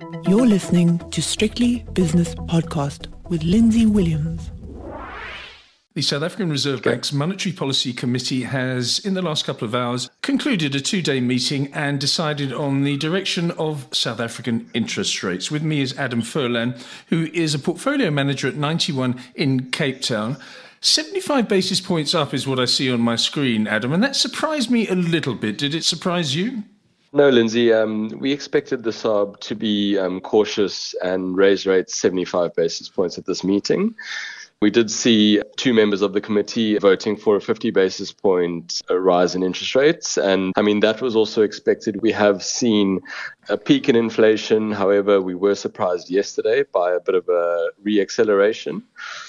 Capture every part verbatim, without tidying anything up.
You're listening to Strictly Business Podcast with Lindsay Williams. The South African Reserve Bank's Monetary Policy Committee has, in the last couple of hours, concluded a two-day meeting and decided on the direction of South African interest rates. With me is Adam Furlan, who is a portfolio manager at Ninety One in Cape Town. seventy-five basis points up is what I see on my screen, Adam, and that surprised me a little bit. Did it surprise you? No, Lindsay, um, we expected the S A R B to be um, cautious and raise rates seventy-five basis points at this meeting. We did see two members of the committee voting for a fifty basis point rise in interest rates. And I mean, that was also expected. We have seen a peak in inflation. However, we were surprised yesterday by a bit of a re-acceleration.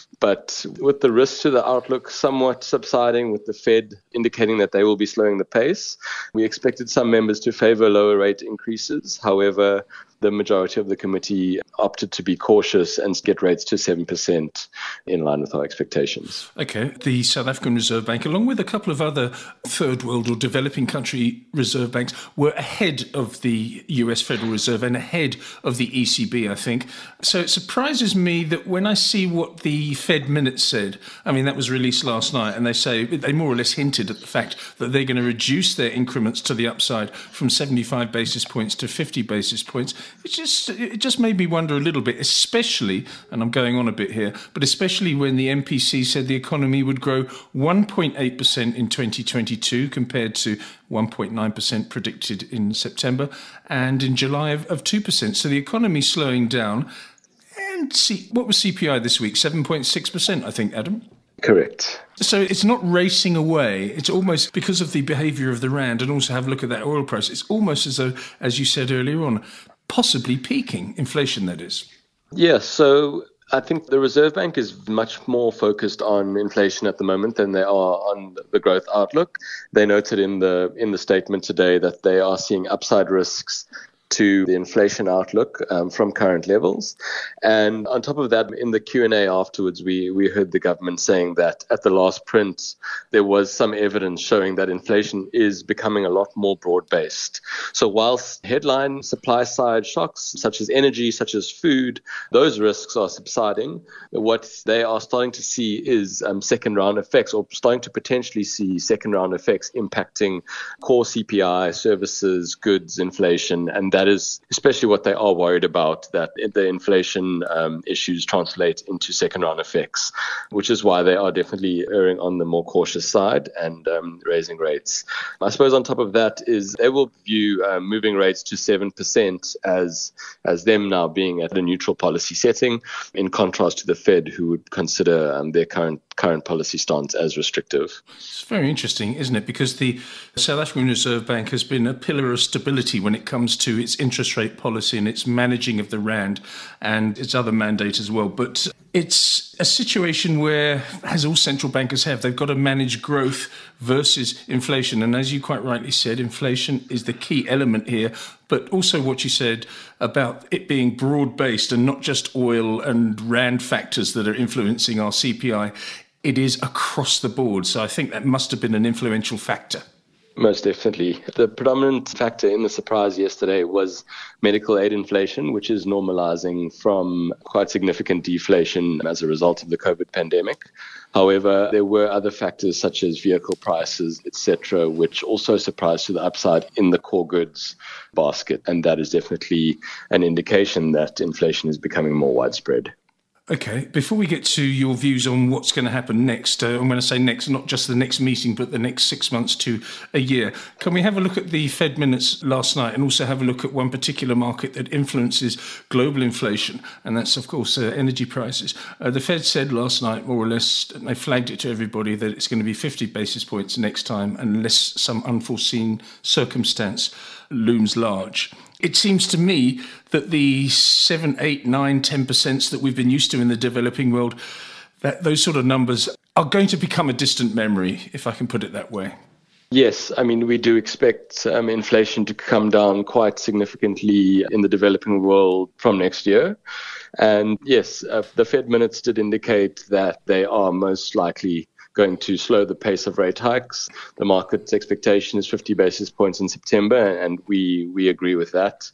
But with the risks to the outlook somewhat subsiding, with the Fed indicating that they will be slowing the pace, we expected some members to favour lower rate increases. However, the majority of the committee opted to be cautious and get rates to seven percent in line with our expectations. Okay. The South African Reserve Bank, along with a couple of other third world or developing country reserve banks, were ahead of the U S Federal Reserve and ahead of the E C B, I think. So it surprises me that when I see what the Fed minutes said, I mean, that was released last night, and they say they more or less hinted at the fact that they're going to reduce their increments to the upside from seventy-five basis points to fifty basis points. It just it just made me wonder a little bit, especially, and I'm going on a bit here, but especially when the M P C said the economy would grow one point eight percent in twenty twenty-two compared to one point nine percent predicted in September, and in July of, of two percent. So the economy's slowing down. And see, what was C P I this week? seven point six percent, I think, Adam? Correct. So it's not racing away. It's almost because of the behaviour of the rand, and also have a look at that oil price. It's almost as though, as you said earlier on, possibly peaking inflation, that is. Yes, so I think the Reserve Bank is much more focused on inflation at the moment than they are on the growth outlook. They noted in the in the statement today that they are seeing upside risks to the inflation outlook um, from current levels. And on top of that, in the Q and A afterwards, we, we heard the government saying that at the last print, there was some evidence showing that inflation is becoming a lot more broad-based. So whilst headline supply-side shocks, such as energy, such as food, those risks are subsiding, what they are starting to see is um, second-round effects, or starting to potentially see second-round effects impacting core C P I, services, goods, inflation, and that That is especially what they are worried about, that the inflation um, issues translate into second-round effects, which is why they are definitely erring on the more cautious side and um, raising rates. I suppose on top of that is they will view um, moving rates to seven percent as as them now being at a neutral policy setting, in contrast to the Fed, who would consider um, their current current policy stance as restrictive. It's very interesting, isn't it? Because the South African Reserve Bank has been a pillar of stability when it comes to its interest rate policy and its managing of the rand and its other mandate as well. But it's a situation where, as all central bankers have, they've got to manage growth versus inflation. And as you quite rightly said, inflation is the key element here. But also what you said about it being broad-based and not just oil and rand factors that are influencing our C P I. It is across the board. So I think that must have been an influential factor. Most definitely. The predominant factor in the surprise yesterday was medical aid inflation, which is normalizing from quite significant deflation as a result of the COVID pandemic. However, there were other factors such as vehicle prices, et cetera, which also surprised to the upside in the core goods basket. And that is definitely an indication that inflation is becoming more widespread. Okay, before we get to your views on what's going to happen next, uh, I'm going to say next, not just the next meeting, but the next six months to a year. Can we have a look at the Fed minutes last night and also have a look at one particular market that influences global inflation? And that's, of course, uh, energy prices. Uh, the Fed said last night, more or less, and they flagged it to everybody, that it's going to be fifty basis points next time unless some unforeseen circumstance looms large. It seems to me that the seven, eight, nine, ten percent that we've been used to in the developing world, that those sort of numbers are going to become a distant memory, if I can put it that way. Yes, I mean, we do expect um, inflation to come down quite significantly in the developing world from next year. And yes, uh, the Fed minutes did indicate that they are most likely going to slow the pace of rate hikes. The market's expectation is fifty basis points in September, and we, we agree with that.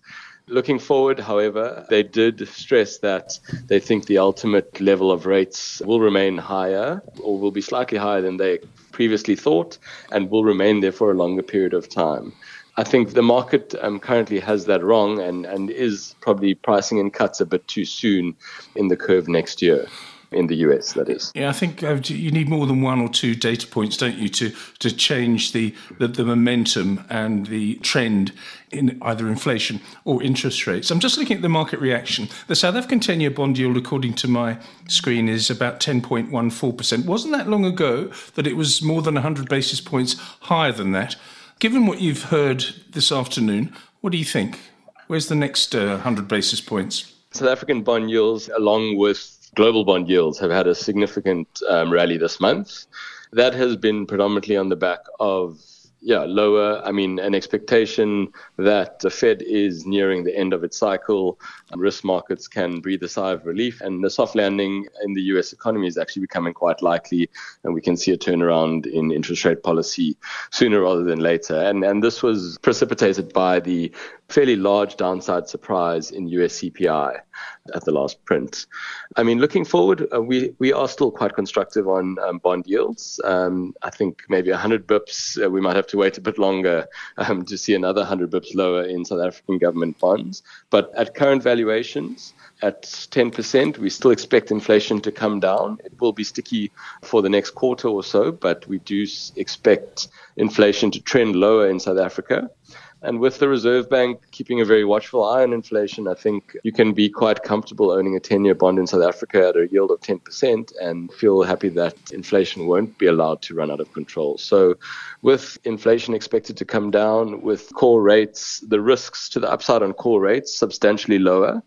Looking forward, however, they did stress that they think the ultimate level of rates will remain higher or will be slightly higher than they previously thought and will remain there for a longer period of time. I think the market um, currently has that wrong and, and is probably pricing in cuts a bit too soon in the curve next year. In the U S, that is. Yeah, I think uh, you need more than one or two data points, don't you, to to change the, the, the momentum and the trend in either inflation or interest rates. I'm just looking at the market reaction. The South African ten-year bond yield, according to my screen, is about ten point one four percent. Wasn't that long ago that it was more than one hundred basis points higher than that? Given what you've heard this afternoon, what do you think? Where's the next uh, one hundred basis points? South African bond yields, along with global bond yields, have had a significant um, rally this month. That has been predominantly on the back of yeah, lower, I mean, an expectation that the Fed is nearing the end of its cycle. Risk markets can breathe a sigh of relief, and the soft landing in the U S economy is actually becoming quite likely, and we can see a turnaround in interest rate policy sooner rather than later. And, and this was precipitated by the fairly large downside surprise in U S C P I at the last print. I mean, looking forward, uh, we, we are still quite constructive on um, bond yields. Um, I think maybe one hundred bips, uh, we might have to wait a bit longer um, to see another one hundred bips lower in South African government bonds. But at current valuations, at ten percent, we still expect inflation to come down. It will be sticky for the next quarter or so, but we do expect inflation to trend lower in South Africa. And with the Reserve Bank keeping a very watchful eye on inflation, I think you can be quite comfortable owning a ten-year bond in South Africa at a yield of ten percent and feel happy that inflation won't be allowed to run out of control. So with inflation expected to come down, with core rates, the risks to the upside on core rates substantially lower,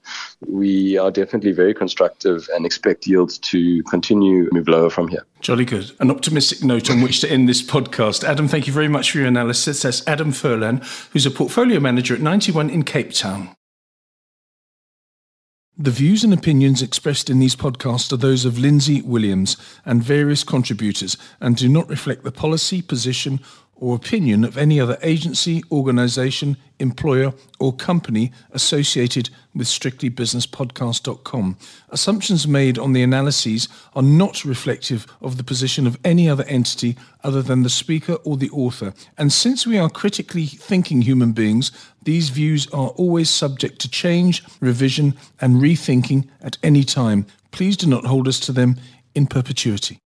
we are definitely very constructive and expect yields to continue to move lower from here. Jolly good. An optimistic note on which to end this podcast. Adam, thank you very much for your analysis. That's Adam Furlan, who's a portfolio manager at Ninety One in Cape Town. The views and opinions expressed in these podcasts are those of Lindsay Williams and various contributors and do not reflect the policy, position, or opinion of any other agency, organisation, employer, or company associated with strictly business podcast dot com. Assumptions made on the analyses are not reflective of the position of any other entity other than the speaker or the author. And since we are critically thinking human beings, these views are always subject to change, revision, and rethinking at any time. Please do not hold us to them in perpetuity.